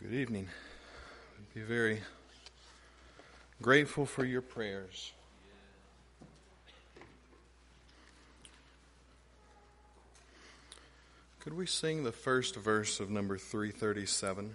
Good evening. I'd be very grateful for your prayers. Could we sing the first verse of number 337?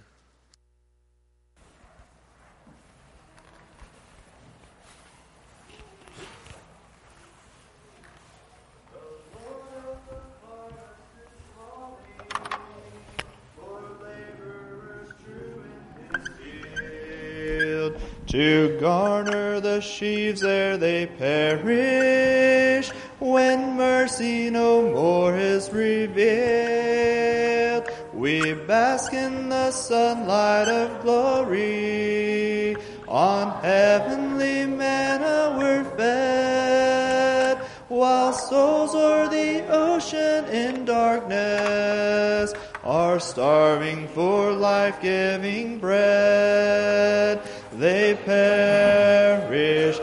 To garner the sheaves ere they perish, when mercy no more is revealed. We bask in the sunlight of glory, on heavenly manna we're fed, while souls o'er the ocean in darkness are starving for life-giving bread. They perish,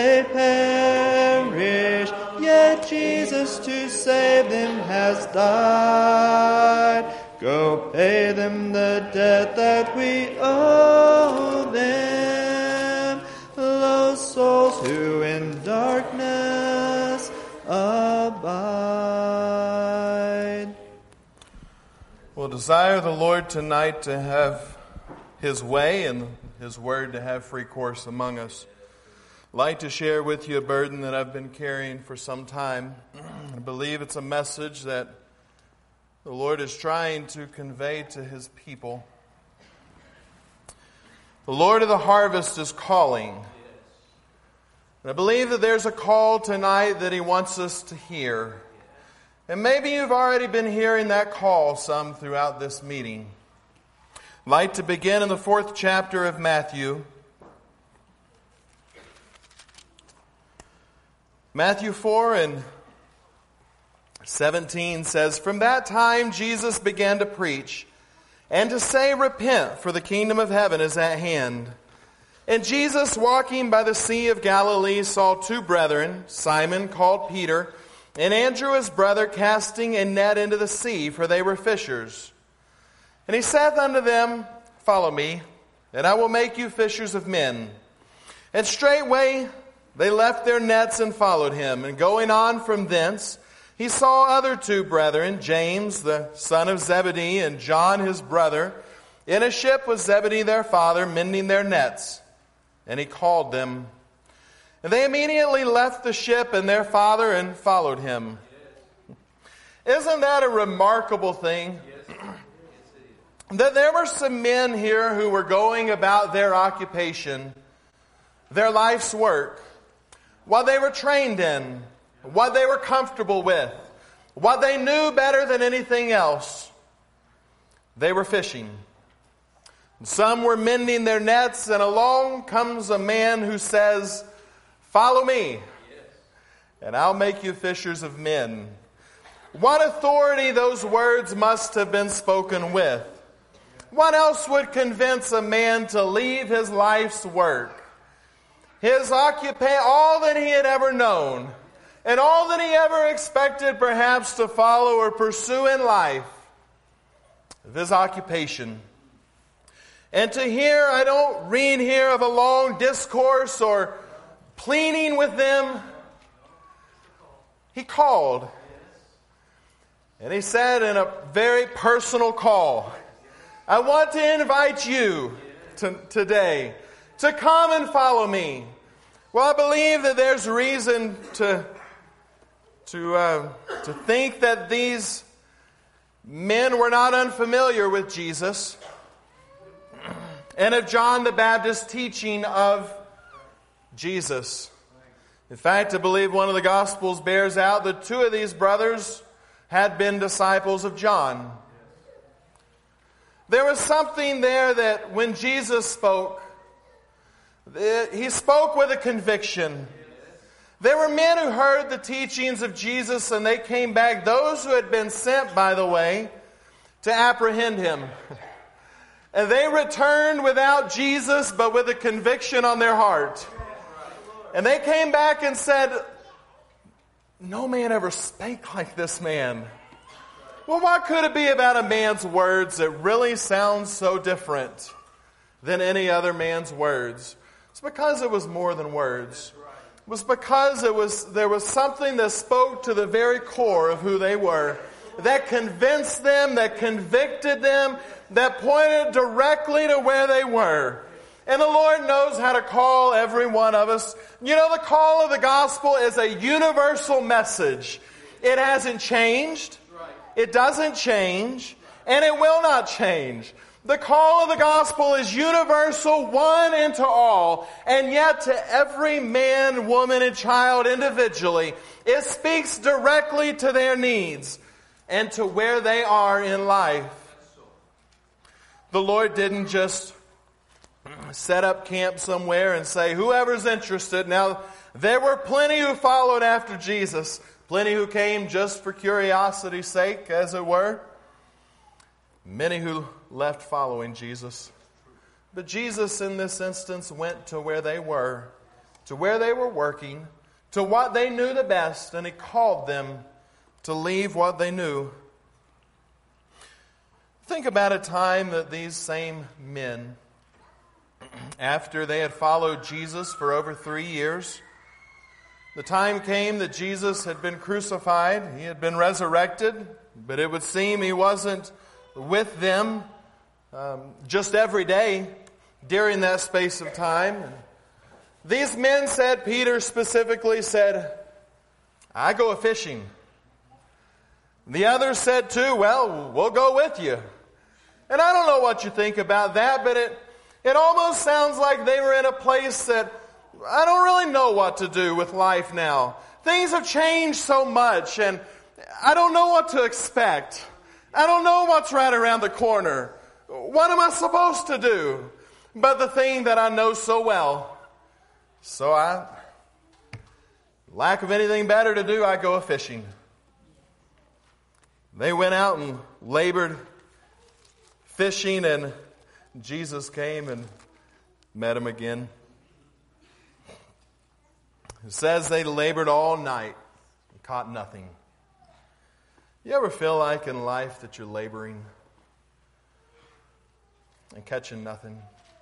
yet Jesus to save them has died. Go pay them the debt that we owe them, those souls who in darkness abide. We'll desire the Lord tonight to have His way and His Word to have free course among us. I'd like to share with you a burden that I've been carrying for some time. I believe it's a message that the Lord is trying to convey to His people. The Lord of the harvest is calling. And I believe that there's a call tonight that He wants us to hear. And maybe you've already been hearing that call some throughout this meeting. I'd like to begin in the 4th chapter of Matthew. Matthew 4 and 17 says, "From that time Jesus began to preach and to say, 'Repent, for the kingdom of heaven is at hand.' And Jesus, walking by the Sea of Galilee, saw two brethren, Simon called Peter, and Andrew his brother, casting a net into the sea, for they were fishers. And he saith unto them, 'Follow me, and I will make you fishers of men.' And straightway they left their nets and followed him. And going on from thence, he saw other two brethren, James the son of Zebedee, and John his brother, in a ship with Zebedee their father, mending their nets. And he called them. And they immediately left the ship and their father and followed him." Isn't that a remarkable thing? That there were some men here who were going about their occupation, their life's work, what they were trained in, what they were comfortable with, what they knew better than anything else. They were fishing. Some were mending their nets, and along comes a man who says, "Follow me, and I'll make you fishers of men." What authority those words must have been spoken with. What else would convince a man to leave his life's work, his occupation, all that he had ever known, and all that he ever expected perhaps to follow or pursue in life, of his occupation? And to hear, I don't read here of a long discourse or pleading with them. He called. And he said in a very personal call, "I want to invite you today to come and follow me." Well, I believe that there's reason to think that these men were not unfamiliar with Jesus and of John the Baptist's teaching of Jesus. In fact, I believe one of the Gospels bears out that two of these brothers had been disciples of John. There was something there that when Jesus spoke, He spoke with a conviction. There were men who heard the teachings of Jesus and they came back, those who had been sent, by the way, to apprehend Him. And they returned without Jesus, but with a conviction on their heart. And they came back and said, "No man ever spake like this man. Well, what could it be about a man's words that really sounds so different than any other man's words? It's because it was more than words. It was because there was something that spoke to the very core of who they were, that convinced them, that convicted them, that pointed directly to where they were. And the Lord knows how to call every one of us. You know, the call of the gospel is a universal message. It hasn't changed. It doesn't change. And it will not change. The call of the gospel is universal, one and to all. And yet to every man, woman, and child individually, it speaks directly to their needs and to where they are in life. The Lord didn't just set up camp somewhere and say, whoever's interested. Now, there were plenty who followed after Jesus. Plenty who came just for curiosity's sake, as it were. Many who left following Jesus. But Jesus, in this instance, went to where they were, to where they were working, to what they knew the best, and He called them to leave what they knew. Think about a time that these same men, after they had followed Jesus for over 3 years, the time came that Jesus had been crucified. He had been resurrected, but it would seem He wasn't with them just every day during that space of time. These men said, Peter specifically said, I go a-fishing. The others said too, well, we'll go with you. And I don't know what you think about that, but it almost sounds like they were in a place that I don't really know what to do with life now. Things have changed so much, and I don't know what to expect. I don't know what's right around the corner. What am I supposed to do? But the thing that I know so well, lack of anything better to do, I go a-fishing. They went out and labored fishing, and Jesus came and met them again. It says they labored all night and caught nothing. You ever feel like in life that you're laboring and catching nothing?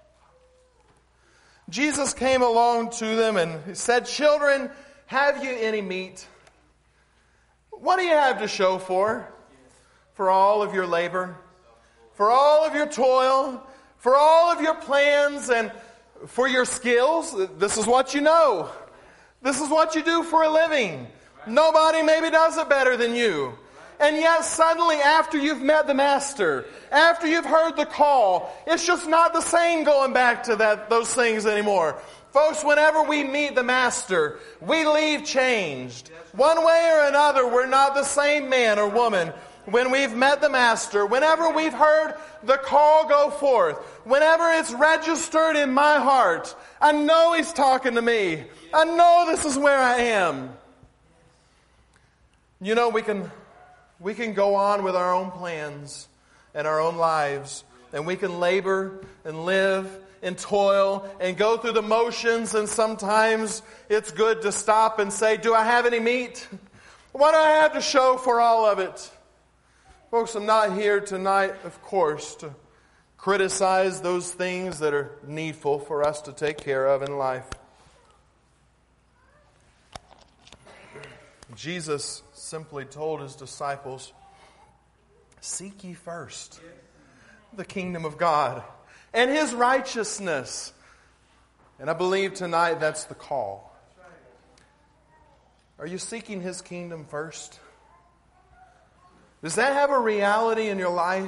Jesus came along to them and He said, children, have you any meat? What do you have to show for all of your labor, for all of your toil, for all of your plans, and for your skills? This is what you know. This is what you do for a living. Nobody maybe does it better than you. And yet suddenly after you've met the Master, after you've heard the call, it's just not the same going back to those things anymore. Folks, whenever we meet the Master, we leave changed. One way or another, we're not the same man or woman. When we've met the Master, whenever we've heard the call go forth, whenever it's registered in my heart, I know He's talking to me. I know this is where I am. You know, we can go on with our own plans and our own lives, and we can labor and live and toil and go through the motions, and sometimes it's good to stop and say, do I have any meat? What do I have to show for all of it? Folks, I'm not here tonight, of course, to criticize those things that are needful for us to take care of in life. Jesus simply told His disciples, seek ye first the kingdom of God and His righteousness. And I believe tonight that's the call. Are you seeking His kingdom first? Does that have a reality in your life?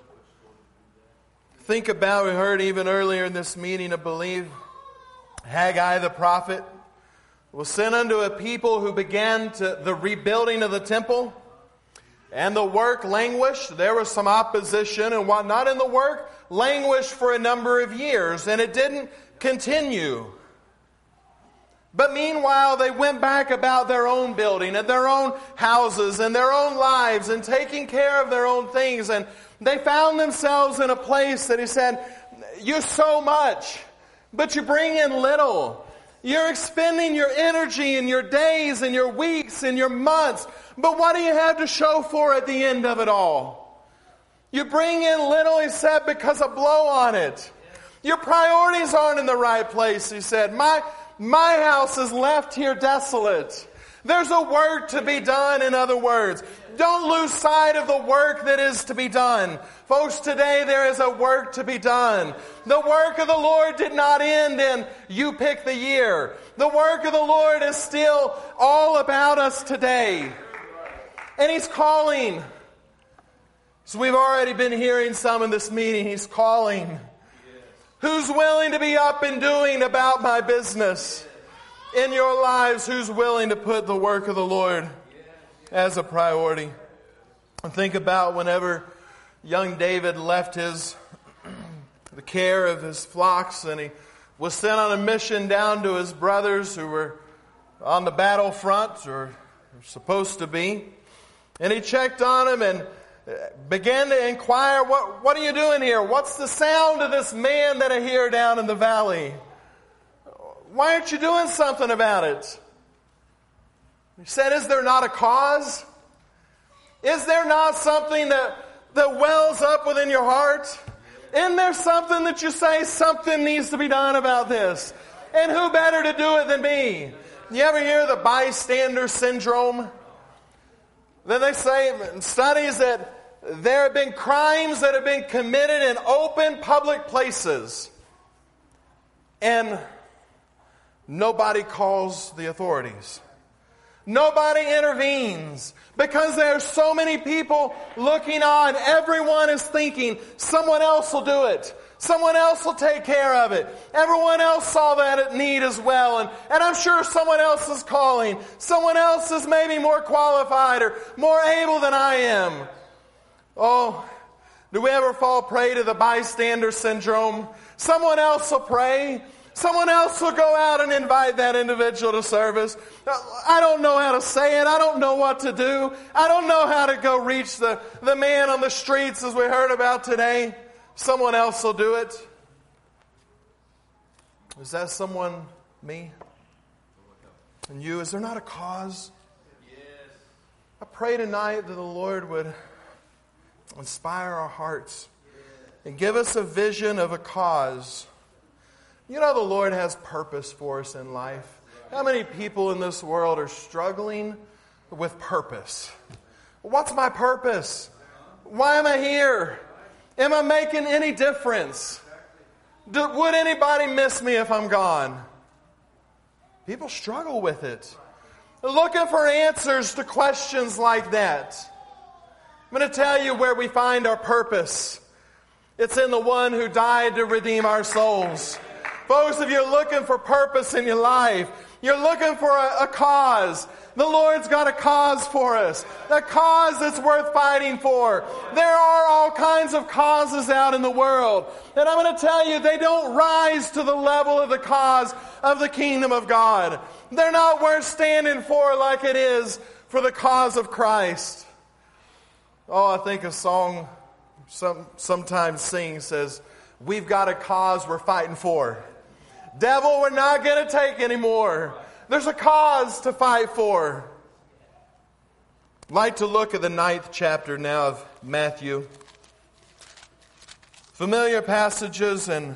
Think about, we heard even earlier in this meeting, I believe, Haggai the prophet was sent unto a people who began the rebuilding of the temple, and the work languished. There was some opposition and whatnot, and the work languished for a number of years, and it didn't continue. But meanwhile, they went back about their own building and their own houses and their own lives and taking care of their own things. And they found themselves in a place that He said, you sow much, but you bring in little. You're expending your energy and your days and your weeks and your months. But what do you have to show for at the end of it all? You bring in little, he said, because of blow on it. Your priorities aren't in the right place, he said. My house is left here desolate. There's a work to be done, in other words. Don't lose sight of the work that is to be done. Folks, today there is a work to be done. The work of the Lord did not end in you pick the year. The work of the Lord is still all about us today. And He's calling. So we've already been hearing some in this meeting. He's calling. Who's willing to be up and doing about my business? In your lives, who's willing to put the work of the Lord as a priority? And think about whenever young David left the care of his flocks, and he was sent on a mission down to his brothers who were on the battlefront, or supposed to be. And he checked on them and began to inquire, what are you doing here? What's the sound of this man that I hear down in the valley? Why aren't you doing something about it? He said, is there not a cause? Is there not something that wells up within your heart? Isn't there something that you say, something needs to be done about this? And who better to do it than me? You ever hear the bystander syndrome? Then they say in studies that there have been crimes that have been committed in open public places. And nobody calls the authorities. Nobody intervenes because there are so many people looking on. Everyone is thinking someone else will do it. Someone else will take care of it. Everyone else saw that need as well. And I'm sure someone else is calling. Someone else is maybe more qualified or more able than I am. Oh, do we ever fall prey to the bystander syndrome? Someone else will pray. Someone else will go out and invite that individual to service. I don't know how to say it. I don't know what to do. I don't know how to go reach the man on the streets as we heard about today. Someone else will do it. Is that someone me? And you? Is there not a cause? Yes. I pray tonight that the Lord would inspire our hearts and give us a vision of a cause. You know the Lord has purpose for us in life. How many people in this world are struggling with purpose? What's my purpose? Why am I here? Am I making any difference? Would anybody miss me if I'm gone? People struggle with it. They're looking for answers to questions like that. I'm going to tell you where we find our purpose. It's in the one who died to redeem our souls. Folks, if you're looking for purpose in your life, you're looking for a cause. The Lord's got a cause for us. A cause that's worth fighting for. There are all kinds of causes out in the world. And I'm going to tell you, they don't rise to the level of the cause of the kingdom of God. They're not worth standing for like it is for the cause of Christ. Oh, I think a song sometimes sing says, we've got a cause we're fighting for. Devil, we're not going to take anymore. There's a cause to fight for. I'd like to look at the 9th chapter now of Matthew. Familiar passages and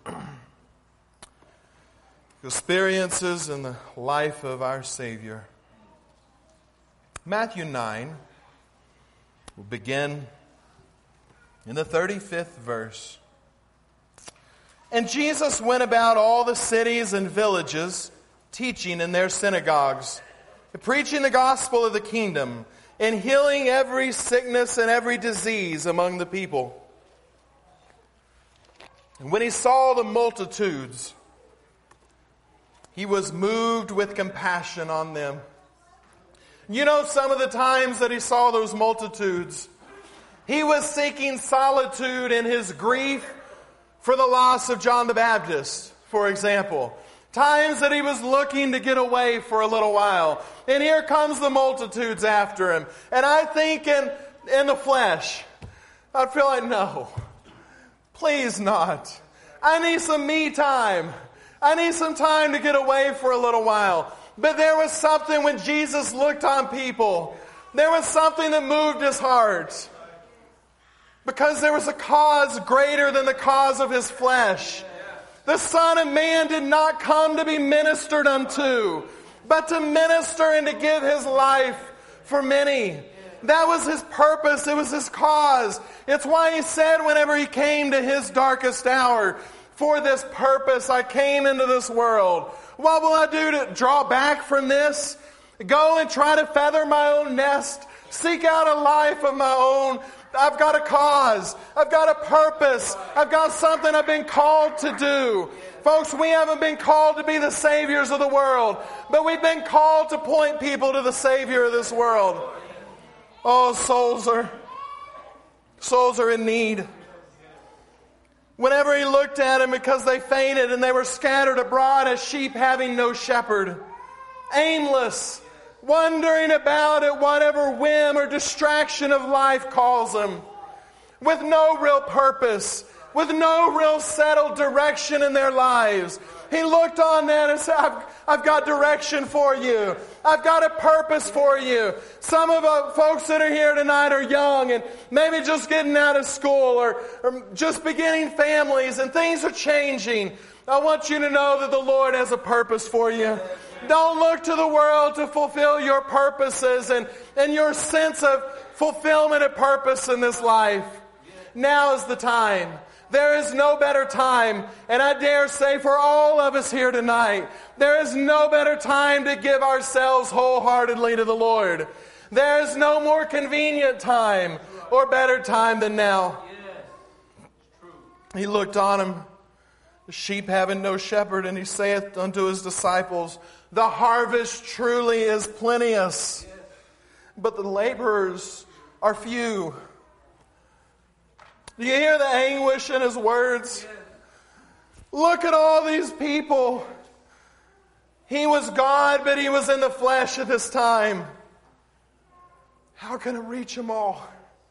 experiences in the life of our Savior. Matthew 9 will begin in the 35th verse. And Jesus went about all the cities and villages, teaching in their synagogues, preaching the gospel of the kingdom, and healing every sickness and every disease among the people. And when he saw the multitudes, he was moved with compassion on them. You know, some of the times that he saw those multitudes, he was seeking solitude in his grief for the loss of John the Baptist, for example. Times that he was looking to get away for a little while. And here comes the multitudes after him. And I think in the flesh, I'd feel like, no, please not. I need some me time. I need some time to get away for a little while. But there was something when Jesus looked on people. There was something that moved his heart. Because there was a cause greater than the cause of his flesh. The Son of Man did not come to be ministered unto, but to minister and to give his life for many. That was his purpose. It was his cause. It's why he said whenever he came to his darkest hour, for this purpose I came into this world. What will I do to draw back from this? Go and try to feather my own nest? Seek out a life of my own? I've got a cause. I've got a purpose. I've got something I've been called to do. Folks, we haven't been called to be the saviors of the world, but we've been called to point people to the Savior of this world. Oh, souls are in need. Whenever he looked at them, because they fainted and they were scattered abroad as sheep having no shepherd, aimless, wandering about at whatever whim or distraction of life calls them, with no real purpose, with no real settled direction in their lives. He looked on that and said, I've got direction for you. I've got a purpose for you. Some of the folks that are here tonight are young and maybe just getting out of school or just beginning families, and things are changing. I want you to know that the Lord has a purpose for you. Don't look to the world to fulfill your purposes and your sense of fulfillment and purpose in this life. Now is the time. There is no better time, and I dare say for all of us here tonight, there is no better time to give ourselves wholeheartedly to the Lord. There is no more convenient time or better time than now. He looked on him, the sheep having no shepherd, and he saith unto his disciples, the harvest truly is plenteous, but the laborers are few. Do you hear the anguish in his words? Look at all these people. He was God, but he was in the flesh at this time. How can I reach them all?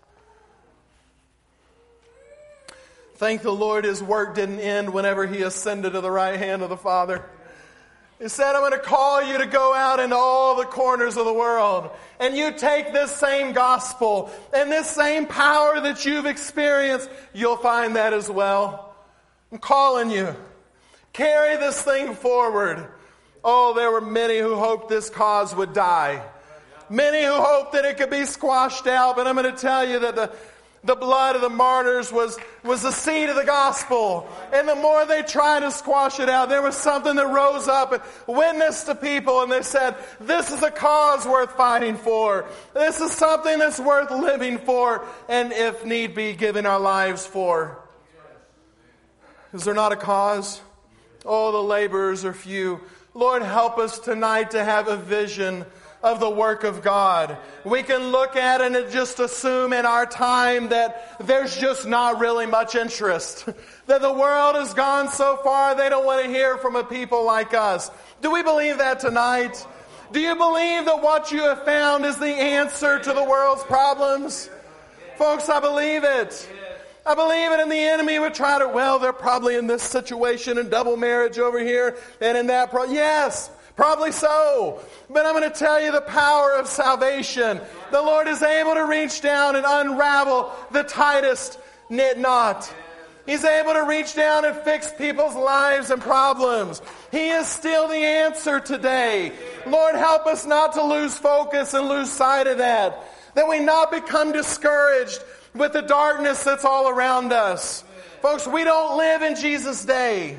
Thank the Lord his work didn't end whenever he ascended to the right hand of the Father. He said, I'm going to call you to go out into all the corners of the world. And you take this same gospel and this same power that you've experienced, you'll find that as well. I'm calling you. Carry this thing forward. Oh, there were many who hoped this cause would die. Many who hoped that it could be squashed out. But I'm going to tell you that the blood of the martyrs was the seed of the gospel. And the more they tried to squash it out, there was something that rose up and witnessed to people, and they said, this is a cause worth fighting for. This is something that's worth living for, and if need be, giving our lives for. Is there not a cause? Oh, the laborers are few. Lord, help us tonight to have a vision of the work of God. We can look at it and just assume in our time that there's just not really much interest. That the world has gone so far they don't want to hear from a people like us. Do we believe that tonight? Do you believe that what you have found is the answer to the world's problems? Folks, I believe it. I believe it, and the enemy would try to, well, they're probably in this situation and double marriage over here and in that. Yes. Probably so. But I'm going to tell you the power of salvation. The Lord is able to reach down and unravel the tightest knit knot. He's able to reach down and fix people's lives and problems. He is still the answer today. Lord, help us not to lose focus and lose sight of that. That we not become discouraged with the darkness that's all around us. Folks, we don't live in Jesus' day.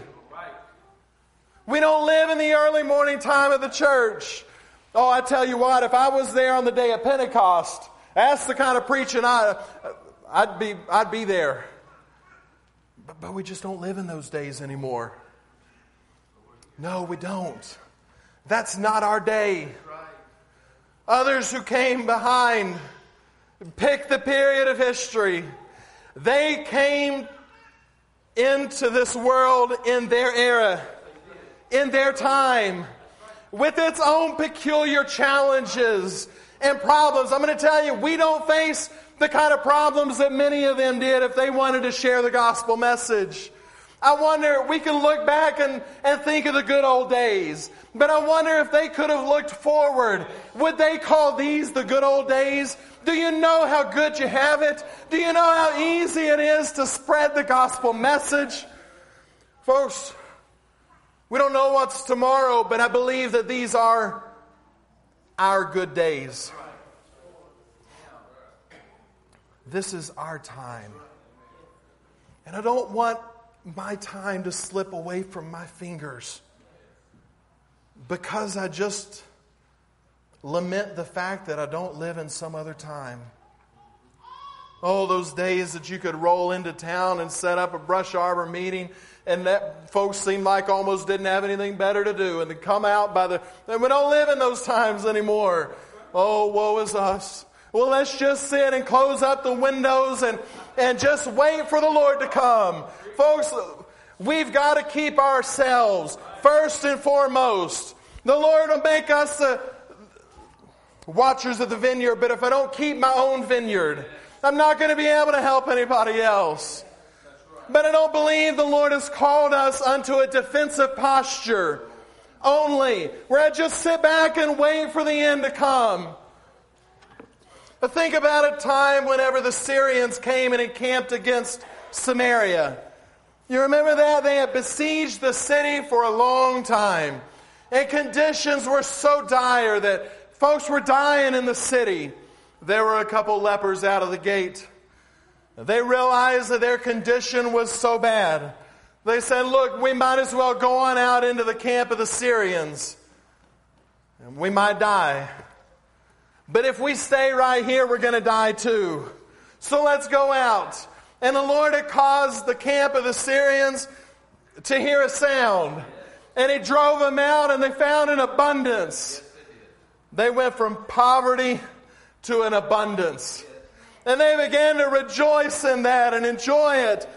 We don't live in the early morning time of the church. Oh, I tell you what, if I was there on the day of Pentecost, that's the kind of preaching I'd be there. But we just don't live in those days anymore. No, we don't. That's not our day. Others who came behind, pick the period of history. They came into this world in their era, in their time, with its own peculiar challenges and problems. I'm going to tell you, we don't face the kind of problems that many of them did if they wanted to share the gospel message. I wonder, we can look back and think of the good old days. But I wonder if they could have looked forward. Would they call these the good old days? Do you know how good you have it? Do you know how easy it is to spread the gospel message? Folks, we don't know what's tomorrow, but I believe that these are our good days. This is our time. And I don't want my time to slip away from my fingers because I just lament the fact that I don't live in some other time. Oh, those days that you could roll into town and set up a brush arbor meeting and that folks seemed like almost didn't have anything better to do and to come out and we don't live in those times anymore. Oh, woe is us. Well, let's just sit and close up the windows and just wait for the Lord to come. Folks, we've got to keep ourselves first and foremost. The Lord will make us the watchers of the vineyard, but if I don't keep my own vineyard, I'm not going to be able to help anybody else. But I don't believe the Lord has called us unto a defensive posture only, where I just sit back and wait for the end to come. But think about a time whenever the Syrians came and encamped against Samaria. You remember that? They had besieged the city for a long time. And conditions were so dire that folks were dying in the city. There were a couple lepers out of the gate. They realized that their condition was so bad. They said, look, we might as well go on out into the camp of the Syrians. And we might die. But if we stay right here, we're going to die too. So let's go out. And the Lord had caused the camp of the Syrians to hear a sound. And He drove them out and they found an abundance. They went from poverty to an abundance. And they began to rejoice in that and enjoy it.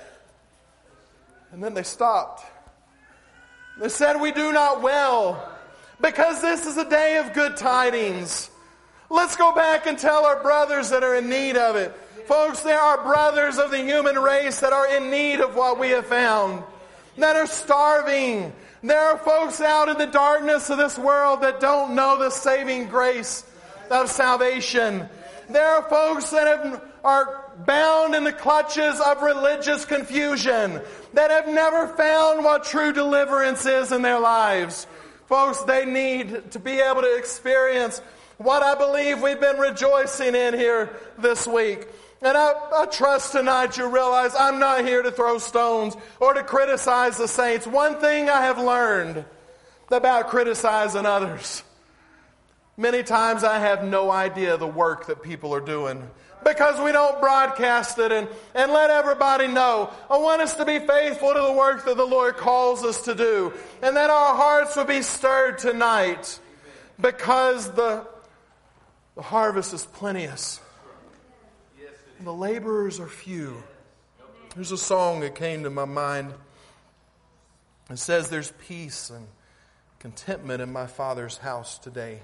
And then they stopped. They said, we do not well, because this is a day of good tidings. Let's go back and tell our brothers that are in need of it. Folks, there are brothers of the human race that are in need of what we have found, that are starving. There are folks out in the darkness of this world that don't know the saving grace of salvation. There are folks that are bound in the clutches of religious confusion, that have never found what true deliverance is in their lives. Folks, they need to be able to experience what I believe we've been rejoicing in here this week. And I trust tonight you realize I'm not here to throw stones or to criticize the saints. One thing I have learned about criticizing others, many times I have no idea the work that people are doing, because we don't broadcast it and let everybody know. I want us to be faithful to the work that the Lord calls us to do, and that our hearts will be stirred tonight, because the harvest is plenteous. And the laborers are few. There's a song that came to my mind. It says, there's peace and contentment in my Father's house today.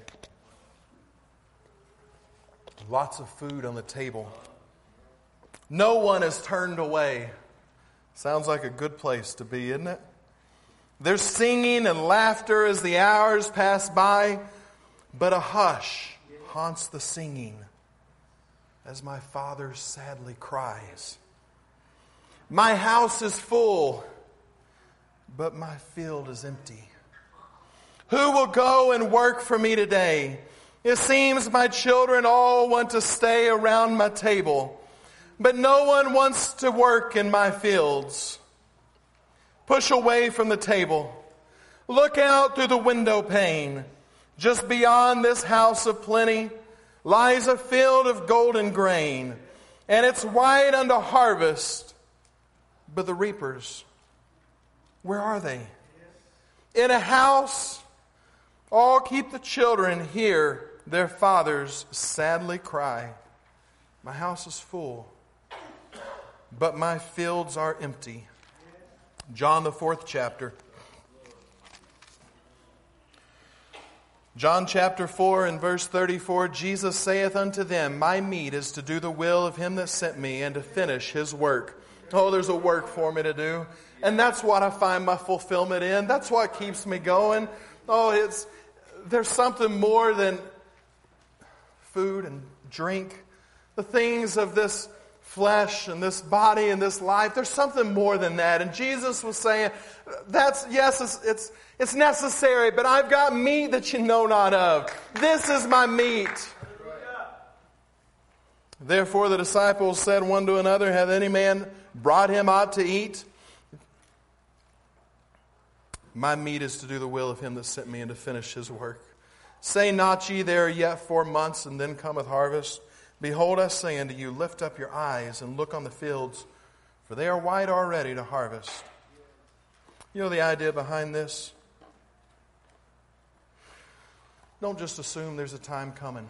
Lots of food on the table. No one is turned away. Sounds like a good place to be, isn't it? There's singing and laughter as the hours pass by, but a hush haunts the singing as my Father sadly cries. My house is full, but my field is empty. Who will go and work for me today? It seems my children all want to stay around my table, but no one wants to work in my fields. Push away from the table. Look out through the window pane. Just beyond this house of plenty lies a field of golden grain, and it's white unto harvest. But the reapers, where are they? In a house, all keep the children hear their fathers sadly cry. My house is full, but my fields are empty. John the 4th chapter. John chapter 4 and verse 34, Jesus saith unto them, my meat is to do the will of him that sent me, and to finish his work. Oh, there's a work for me to do. And that's what I find my fulfillment in. That's what keeps me going. Oh, there's something more than food and drink. The things of this flesh and this body and this life, there's something more than that. And Jesus was saying, it's necessary, but I've got meat that you know not of. This is my meat. Therefore the disciples said one to another, hath any man brought him aught to eat? My meat is to do the will of him that sent me and to finish his work. Say not ye, there are yet 4 months, and then cometh harvest. Behold, I say unto you, lift up your eyes and look on the fields, for they are white already to harvest. You know the idea behind this? Don't just assume there's a time coming.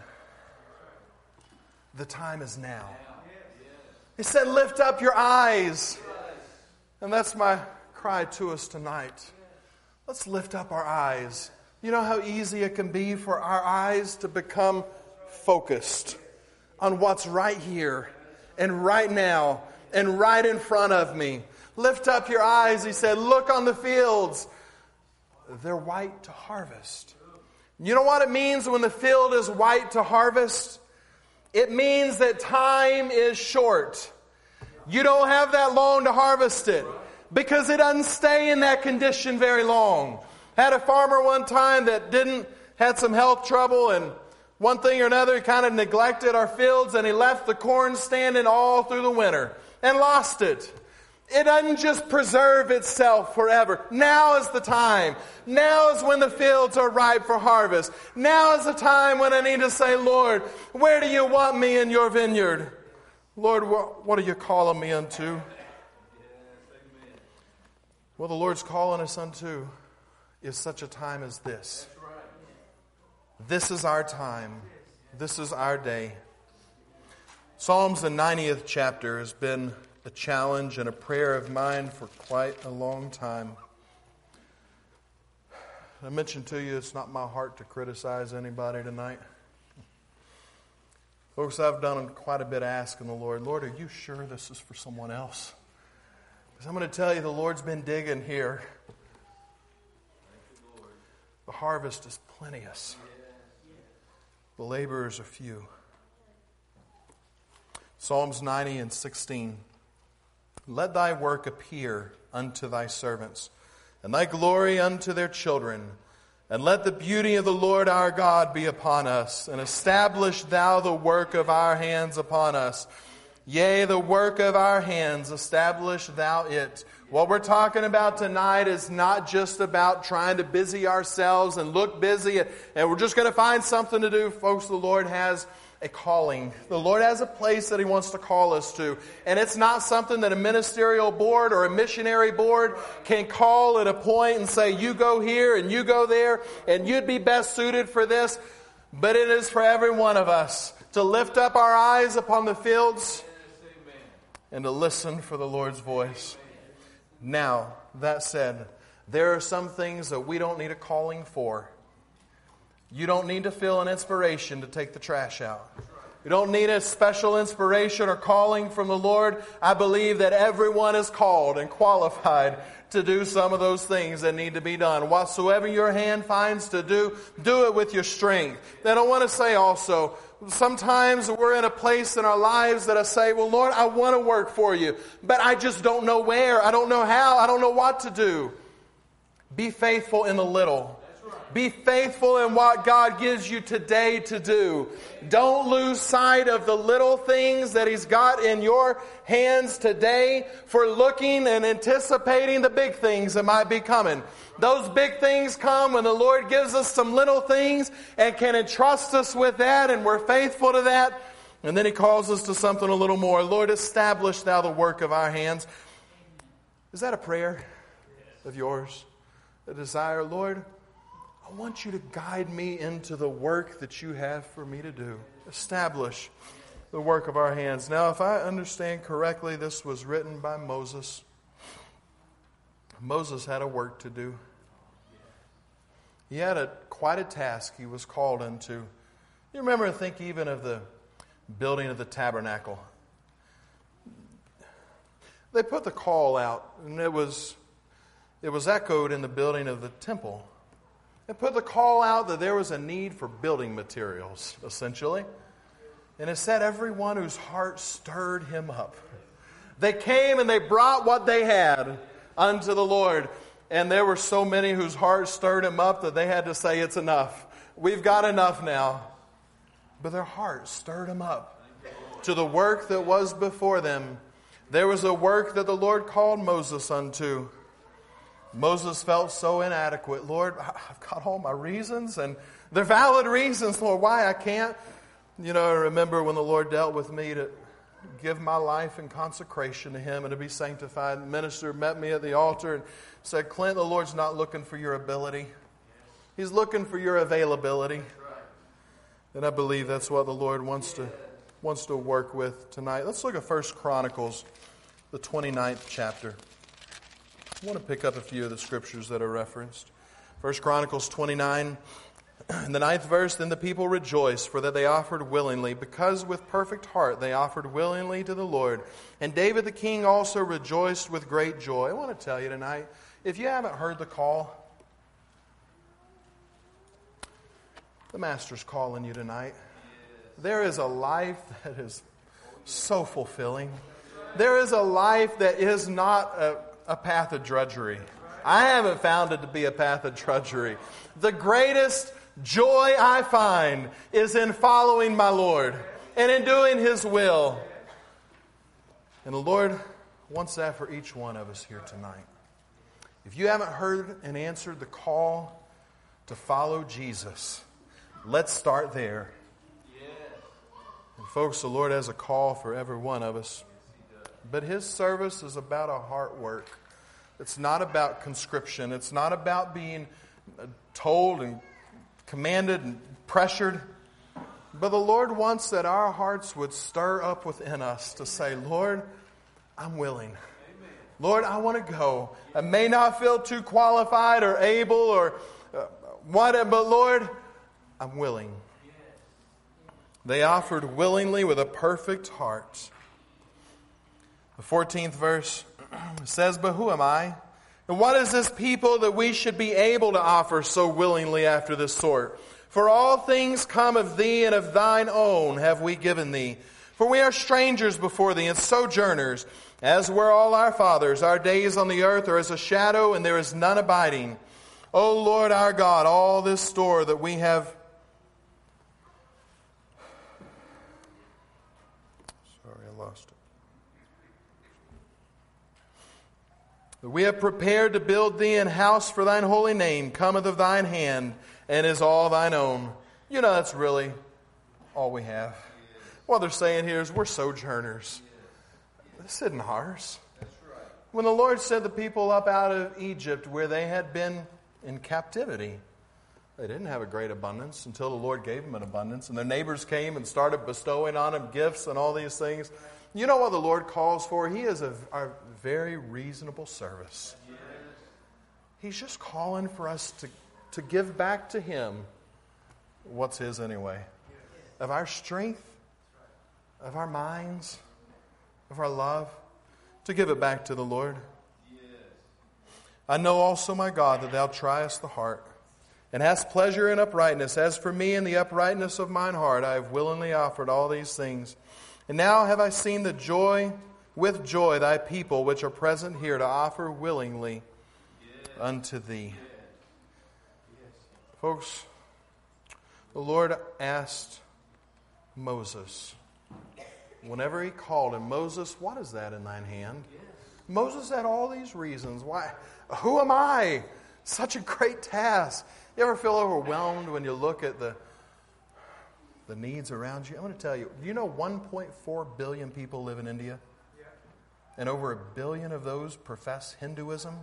The time is now. He said, lift up your eyes. And that's my cry to us tonight. Let's lift up our eyes. You know how easy it can be for our eyes to become focused on what's right here and right now and right in front of me. Lift up your eyes, he said, look on the fields. They're white to harvest. You know what it means when the field is white to harvest? It means that time is short. You don't have that long to harvest it because it doesn't stay in that condition very long. Had a farmer one time that had some health trouble, and one thing or another, he kind of neglected our fields, and he left the corn standing all through the winter and lost it. It doesn't just preserve itself forever. Now is the time. Now is when the fields are ripe for harvest. Now is the time when I need to say, Lord, where do you want me in your vineyard? Lord, what are you calling me unto? Well, the Lord's calling us unto is such a time as this. This is our time. This is our day. Psalms, the 90th chapter, has been a challenge and a prayer of mine for quite a long time. I mentioned to you, it's not my heart to criticize anybody tonight. Folks, I've done quite a bit of asking the Lord, Lord, are you sure this is for someone else? Because I'm going to tell you, the Lord's been digging here. The harvest is plenteous. The laborers are few. Psalms 90 and 16. Let thy work appear unto thy servants, and thy glory unto their children. And let the beauty of the Lord our God be upon us, and establish thou the work of our hands upon us. Yea, the work of our hands, establish thou it. What we're talking about tonight is not just about trying to busy ourselves and look busy, and we're just going to find something to do. Folks, the Lord has a calling. The Lord has a place that He wants to call us to. And it's not something that a ministerial board or a missionary board can call at a point and say, you go here and you go there and you'd be best suited for this. But it is for every one of us to lift up our eyes upon the fields and to listen for the Lord's voice. Now, that said, there are some things that we don't need a calling for. You don't need to feel an inspiration to take the trash out. You don't need a special inspiration or calling from the Lord. I believe that everyone is called and qualified to do some of those things that need to be done. Whatsoever your hand finds to do, do it with your strength. Then I want to say also, sometimes we're in a place in our lives that I say, well, Lord, I want to work for you, but I just don't know where. I don't know how. I don't know what to do. Be faithful in the little. Be faithful in what God gives you today to do. Don't lose sight of the little things that He's got in your hands today for looking and anticipating the big things that might be coming. Those big things come when the Lord gives us some little things and can entrust us with that, and we're faithful to that. And then He calls us to something a little more. Lord, establish thou the work of our hands. Is that a prayer of yours? A desire, Lord, I want you to guide me into the work that you have for me to do. Establish the work of our hands. Now, if I understand correctly, this was written by Moses. Moses had a work to do. He had quite a task he was called into. You remember, I think, even of the building of the tabernacle. they put the call out, and it was echoed in the building of the temple. They put the call out that there was a need for building materials, essentially. And it said everyone whose heart stirred him up. They came and they brought what they had unto the Lord. And there were so many whose hearts stirred him up that they had to say, it's enough. We've got enough now. But their hearts stirred him up to the work that was before them. There was a work that the Lord called Moses unto. Moses felt so inadequate. Lord, I've got all my reasons, and they're valid reasons, Lord, why I can't. I remember when the Lord dealt with me to give my life in consecration to Him and to be sanctified. The minister met me at the altar and said, Clint, the Lord's not looking for your ability. He's looking for your availability. And I believe that's what the Lord wants to work with tonight. Let's look at 1 Chronicles, the 29th chapter. I want to pick up a few of the scriptures that are referenced. 1 Chronicles 29, in the 9th verse, then the people rejoiced, for that they offered willingly, because with perfect heart they offered willingly to the Lord. And David the king also rejoiced with great joy. I want to tell you tonight, if you haven't heard the call, the Master's calling you tonight. There is a life that is so fulfilling. There is a life that is not a path of drudgery. I haven't found it to be a path of drudgery. The greatest joy I find is in following my Lord and in doing His will. And the Lord wants that for each one of us here tonight. If you haven't heard and answered the call to follow Jesus, let's start there. And folks, the Lord has a call for every one of us. But His service is about a heart work. It's not about conscription. It's not about being told and commanded and pressured. But the Lord wants that our hearts would stir up within us to say, Lord, I'm willing. Lord, I want to go. I may not feel too qualified or able or whatever, but Lord, I'm willing. They offered willingly with a perfect heart. The 14th verse says, but who am I? And what is this people that we should be able to offer so willingly after this sort? For all things come of thee, and of thine own have we given thee. For we are strangers before thee, and sojourners, as were all our fathers. Our days on the earth are as a shadow, and there is none abiding. O Lord our God, all this store that we have... Sorry, I lost it. That we have prepared to build thee an house for thine holy name, cometh of thine hand, and is all thine own. That's really all we have. What they're saying here is we're sojourners. This isn't ours. When the Lord sent the people up out of Egypt, where they had been in captivity, they didn't have a great abundance until the Lord gave them an abundance. And their neighbors came and started bestowing on them gifts and all these things. You know what the Lord calls for? He is a very reasonable service. He's just calling for us to give back to Him what's His anyway. Of our strength, of our minds, of our love, to give it back to the Lord. I know also, my God, that Thou triest the heart, and hast pleasure in uprightness. As for me, in the uprightness of mine heart, I have willingly offered all these things. And now have I seen with joy thy people which are present here to offer willingly unto thee. Folks, the Lord asked Moses, whenever He called him, Moses, what is that in thine hand? Moses had all these reasons. Why? Who am I? Such a great task. You ever feel overwhelmed when you look at the needs around you? I'm going to tell you, do you know 1.4 billion people live in India? Yeah. And over 1 billion of those profess Hinduism?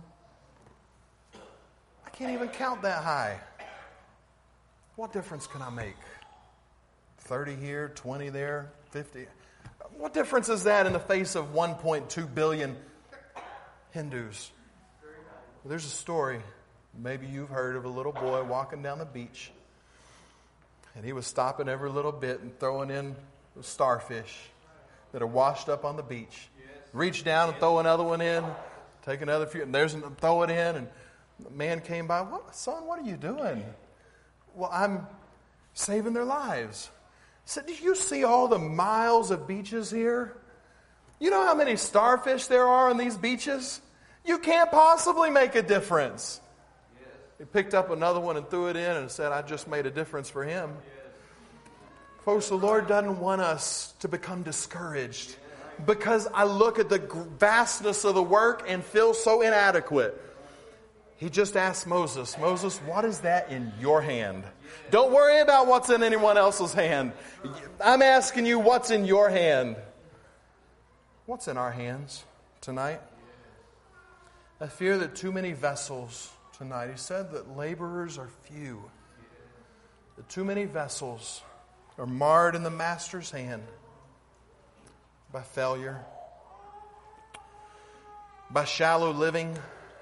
I can't even count that high. What difference can I make? 30 here, 20 there, 50. What difference is that in the face of 1.2 billion Hindus? Well, there's a story, maybe you've heard, of a little boy walking down the beach. And he was stopping every little bit and throwing in starfish that are washed up on the beach. Reach down and throw another one in. Take another few, and throw it in. And the man came by. Son, what are you doing? Well, I'm saving their lives. I said, do you see all the miles of beaches here? You know how many starfish there are on these beaches? You can't possibly make a difference. Yes. He picked up another one and threw it in and said, I just made a difference for him. Yes. Folks, the Lord doesn't want us to become discouraged because I look at the vastness of the work and feel so inadequate. He just asked Moses, Moses, what is that in your hand? Don't worry about what's in anyone else's hand. I'm asking you what's in your hand. What's in our hands tonight? I fear that too many vessels tonight. He said that laborers are few. That too many vessels are marred in the master's hand by failure, by shallow living,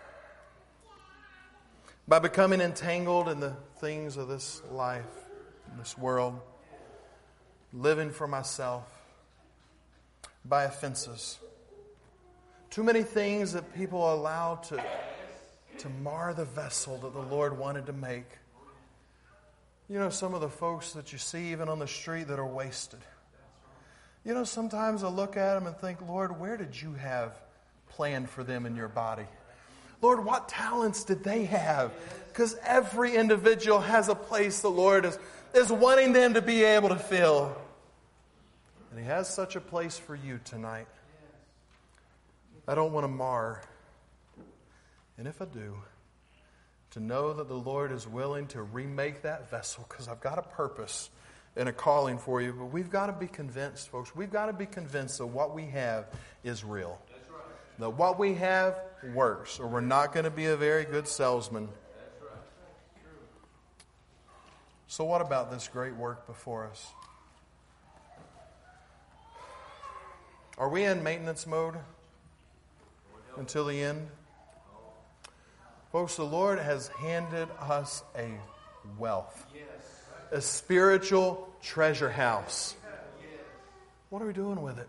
by becoming entangled in the things of this life, in this world, living for myself, by offenses. Too many things that people allow to mar the vessel that the Lord wanted to make. You know, some of the folks that you see even on the street that are wasted. You know, sometimes I look at them and think, Lord, where did you have planned for them in your body? Lord, what talents did they have? Because every individual has a place the Lord is wanting them to be able to fill. And He has such a place for you tonight. I don't want to mar. And if I do, to know that the Lord is willing to remake that vessel, because I've got a purpose and a calling for you. But we've got to be convinced, folks. We've got to be convinced that what we have is real. That's right. That what we have works, or we're not going to be a very good salesman. That's right. So what about this great work before us? Are we in maintenance mode until the end? Folks, the Lord has handed us a wealth, a spiritual treasure house. What are we doing with it?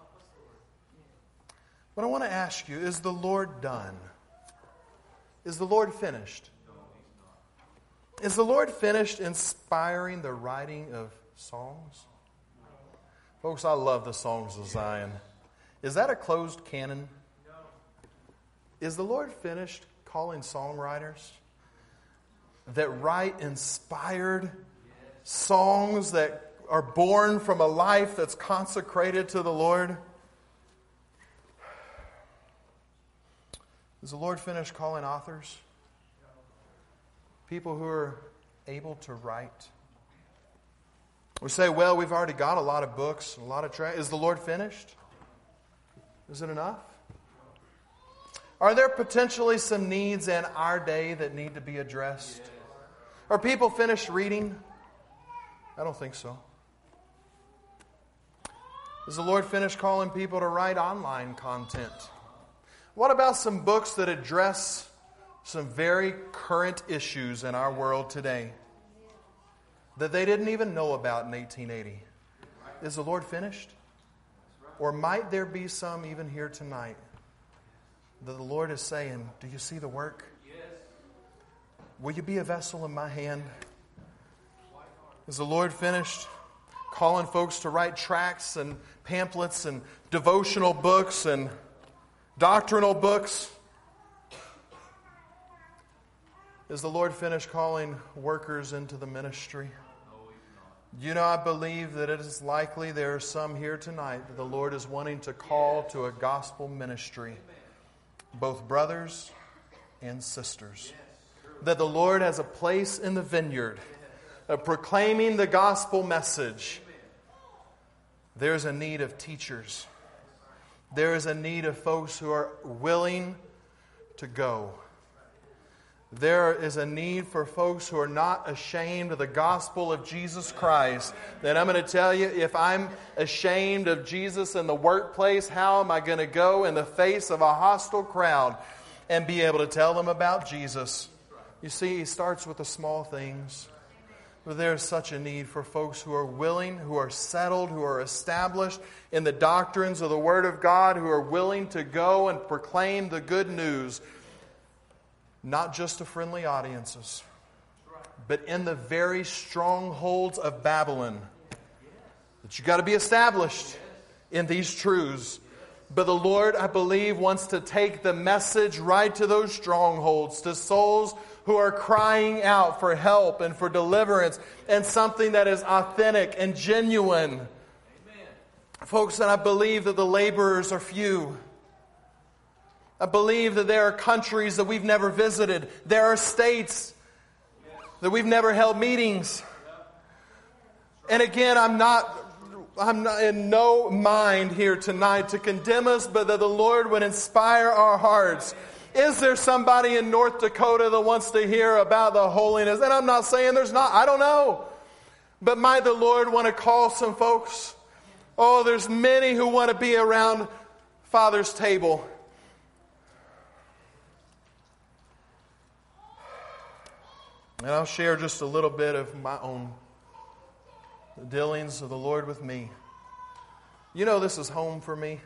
But I want to ask you, is the Lord done? Is the Lord finished? Is the Lord finished inspiring the writing of songs? Folks, I love the songs of Zion. Is that a closed canon? Is the Lord finished calling songwriters that write inspired songs that are born from a life that's consecrated to the Lord? Is the Lord finished calling authors? People who are able to write? We say, well, we've already got a lot of books, a lot of Is the Lord finished? Is it enough? Are there potentially some needs in our day that need to be addressed? Are people finished reading? I don't think so. Is the Lord finished calling people to write online content? What about some books that address some very current issues in our world today that they didn't even know about in 1880? Is the Lord finished? Or might there be some even here tonight that the Lord is saying, do you see the work? Will you be a vessel in my hand? Is the Lord finished calling folks to write tracts and pamphlets and devotional books and doctrinal books? Is the Lord finished calling workers into the ministry? You know, I believe that it is likely there are some here tonight that the Lord is wanting to call to a gospel ministry. Both brothers and sisters. That the Lord has a place in the vineyard of proclaiming the gospel message. There's a need of teachers. There is a need of folks who are willing to go. There is a need for folks who are not ashamed of the gospel of Jesus Christ. Then I'm going to tell you, if I'm ashamed of Jesus in the workplace, how am I going to go in the face of a hostile crowd and be able to tell them about Jesus? You see, He starts with the small things. But there's such a need for folks who are willing, who are settled, who are established in the doctrines of the Word of God, who are willing to go and proclaim the good news, not just to friendly audiences, but in the very strongholds of Babylon. That you've got to be established in these truths. But the Lord, I believe, wants to take the message right to those strongholds, to souls who are crying out for help and for deliverance and something that is authentic and genuine. Amen. Folks, and I believe that the laborers are few. I believe that there are countries that we've never visited. There are states that we've never held meetings. And again, I'm not in no mind here tonight to condemn us, but that the Lord would inspire our hearts. Is there somebody in North Dakota that wants to hear about the holiness? And I'm not saying there's not. I don't know. But might the Lord want to call some folks? Oh, there's many who want to be around Father's table. And I'll share just a little bit of my own dealings of the Lord with me. You know, this is home for me.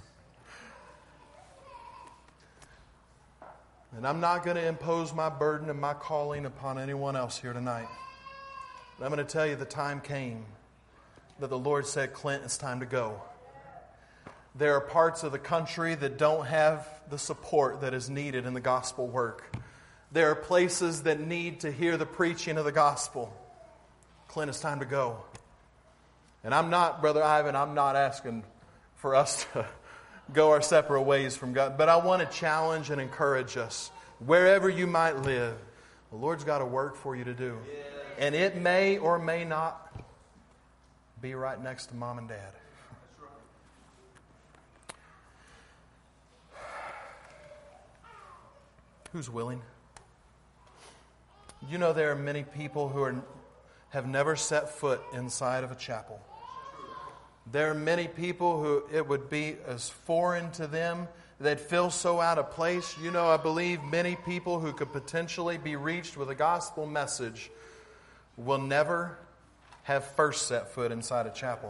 And I'm not going to impose my burden and my calling upon anyone else here tonight. But I'm going to tell you the time came that the Lord said, Clint, it's time to go. There are parts of the country that don't have the support that is needed in the gospel work. There are places that need to hear the preaching of the gospel. Clint, it's time to go. And I'm not, Brother Ivan, I'm not asking for us to go our separate ways from God. But I want to challenge and encourage us. Wherever you might live, the Lord's got a work for you to do. Yes. And it may or may not be right next to Mom and Dad. That's right. Who's willing? You know, there are many people who have never set foot inside of a chapel. There are many people who it would be as foreign to them. They'd feel so out of place. You know, I believe many people who could potentially be reached with a gospel message will never have first set foot inside a chapel.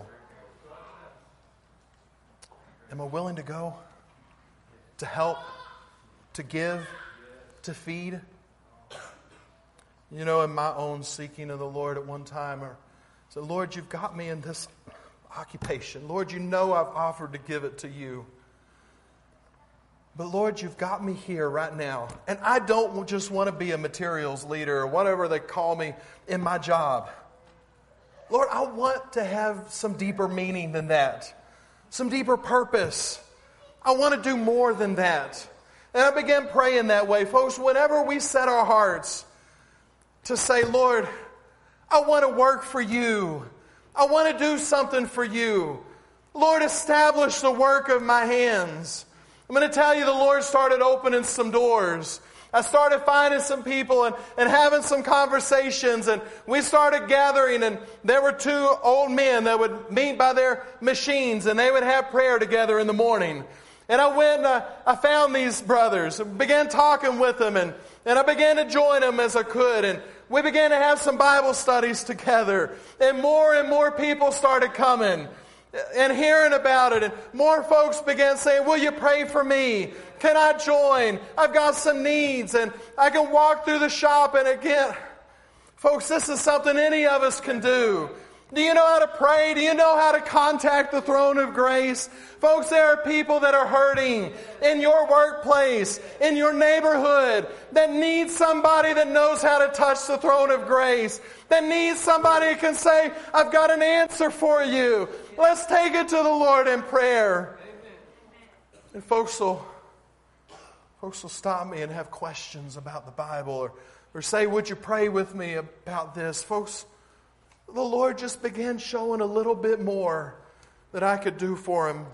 Am I willing to go? To help? To give? To feed? You know, in my own seeking of the Lord at one time, I said, Lord, you've got me in this occupation. Lord, you know I've offered to give it to you. But Lord, you've got me here right now. And I don't just want to be a materials leader or whatever they call me in my job. Lord, I want to have some deeper meaning than that. Some deeper purpose. I want to do more than that. And I began praying that way. Folks, whenever we set our hearts to say, Lord, I want to work for you. I want to do something for you. Lord, establish the work of my hands. I'm going to tell you, the Lord started opening some doors. I started finding some people and having some conversations, and we started gathering, and there were two old men that would meet by their machines, and they would have prayer together in the morning. And I went and I found these brothers, began talking with them, and I began to join them as I could, and we began to have some Bible studies together. And more people started coming and hearing about it. And more folks began saying, will you pray for me? Can I join? I've got some needs. And I can walk through the shop. And again, folks, this is something any of us can do. Do you know how to pray? Do you know how to contact the throne of grace? Folks, there are people that are hurting in your workplace, in your neighborhood, that need somebody that knows how to touch the throne of grace, that needs somebody who can say, I've got an answer for you. Let's take it to the Lord in prayer. And folks will stop me and have questions about the Bible or say, would you pray with me about this? Folks, the Lord just began showing a little bit more that I could do for him.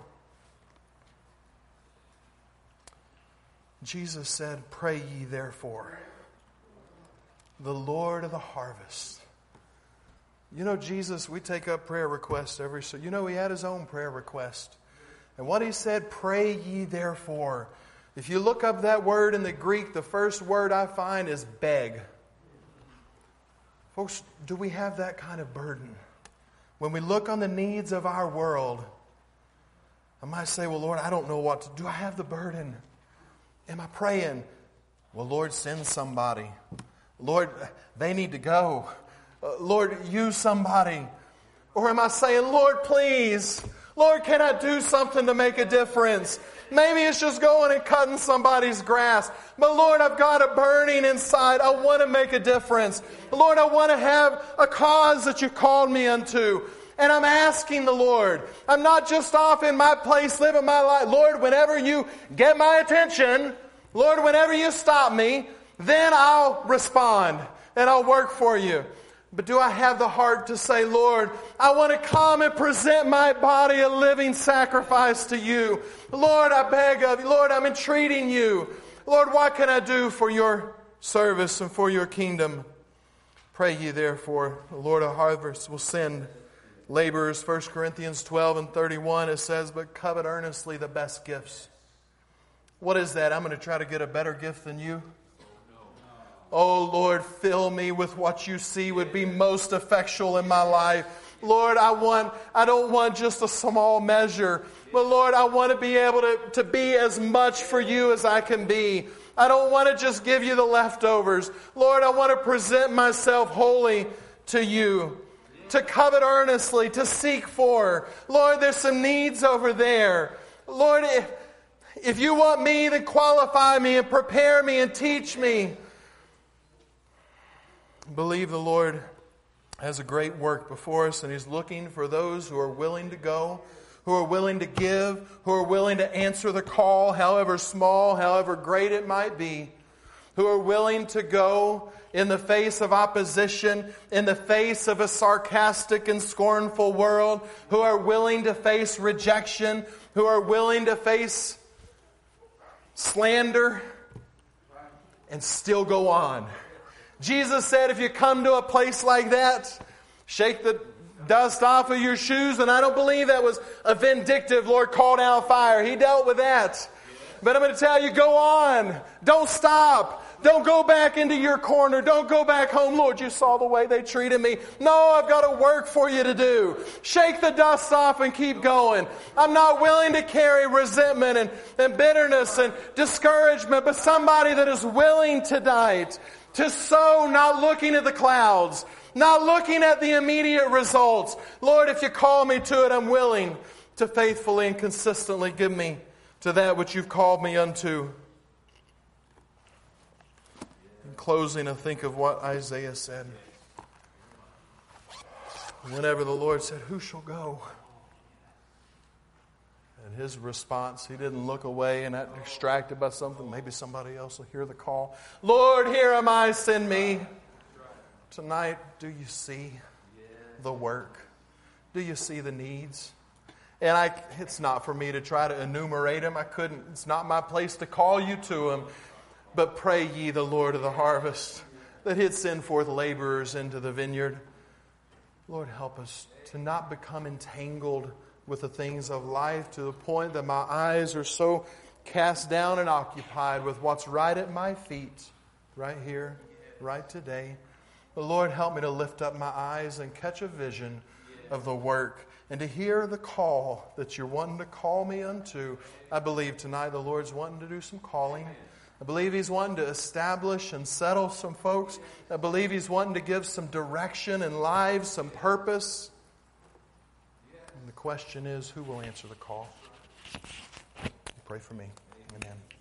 Jesus said, pray ye therefore, the Lord of the harvest. You know, Jesus, we take up prayer requests so you know, he had his own prayer request. And what he said, pray ye therefore. If you look up that word in the Greek, the first word I find is beg. Folks, do we have that kind of burden? When we look on the needs of our world, I might say, well, Lord, I don't know what to do. I have the burden. Am I praying? Well, Lord, send somebody. Lord, they need to go. Lord, use somebody. Or am I saying, Lord, please, Lord, can I do something to make a difference? Maybe it's just going and cutting somebody's grass. But Lord, I've got a burning inside. I want to make a difference. Lord, I want to have a cause that you called me unto. And I'm asking the Lord. I'm not just off in my place living my life. Lord, whenever you get my attention, Lord, whenever you stop me, then I'll respond and I'll work for you. But do I have the heart to say, Lord, I want to come and present my body a living sacrifice to you. Lord, I beg of you. Lord, I'm entreating you. Lord, what can I do for your service and for your kingdom? Pray ye therefore, the Lord of harvest will send laborers. 1 Corinthians 12 and 31, it says, but covet earnestly the best gifts. What is that? I'm going to try to get a better gift than you? Oh, Lord, fill me with what you see would be most effectual in my life. Lord, I don't want just a small measure. But Lord, I want to be able to be as much for you as I can be. I don't want to just give you the leftovers. Lord, I want to present myself wholly to you. To covet earnestly, to seek for. Lord, there's some needs over there. Lord, if you want me, then qualify me and prepare me and teach me. Believe the Lord has a great work before us, and He's looking for those who are willing to go, who are willing to give, who are willing to answer the call, however small, however great it might be, who are willing to go in the face of opposition, in the face of a sarcastic and scornful world, who are willing to face rejection, who are willing to face slander, and still go on. Jesus said, if you come to a place like that, shake the dust off of your shoes. And I don't believe that was a vindictive, Lord, call down fire. He dealt with that. But I'm going to tell you, go on. Don't stop. Don't go back into your corner. Don't go back home. Lord, you saw the way they treated me. No, I've got a work for you to do. Shake the dust off and keep going. I'm not willing to carry resentment and bitterness and discouragement, but somebody that is willing tonight to sow, not looking at the clouds, not looking at the immediate results. Lord, if you call me to it, I'm willing to faithfully and consistently give me to that which you've called me unto. In closing, I think of what Isaiah said. Whenever the Lord said, who shall go? And his response, he didn't look away and not distracted by something. Maybe somebody else will hear the call. Lord, here am I, send me. Tonight, do you see the work? Do you see the needs? And it's not for me to try to enumerate them. I couldn't. It's not my place to call you to them. But pray ye the Lord of the harvest that He'd send forth laborers into the vineyard. Lord, help us to not become entangled with the things of life to the point that my eyes are so cast down and occupied with what's right at my feet, right here, right today. But Lord, help me to lift up my eyes and catch a vision of the work and to hear the call that you're wanting to call me unto. I believe tonight the Lord's wanting to do some calling. I believe He's wanting to establish and settle some folks. I believe He's wanting to give some direction in lives, some purpose. And the question is, who will answer the call? Pray for me. Amen.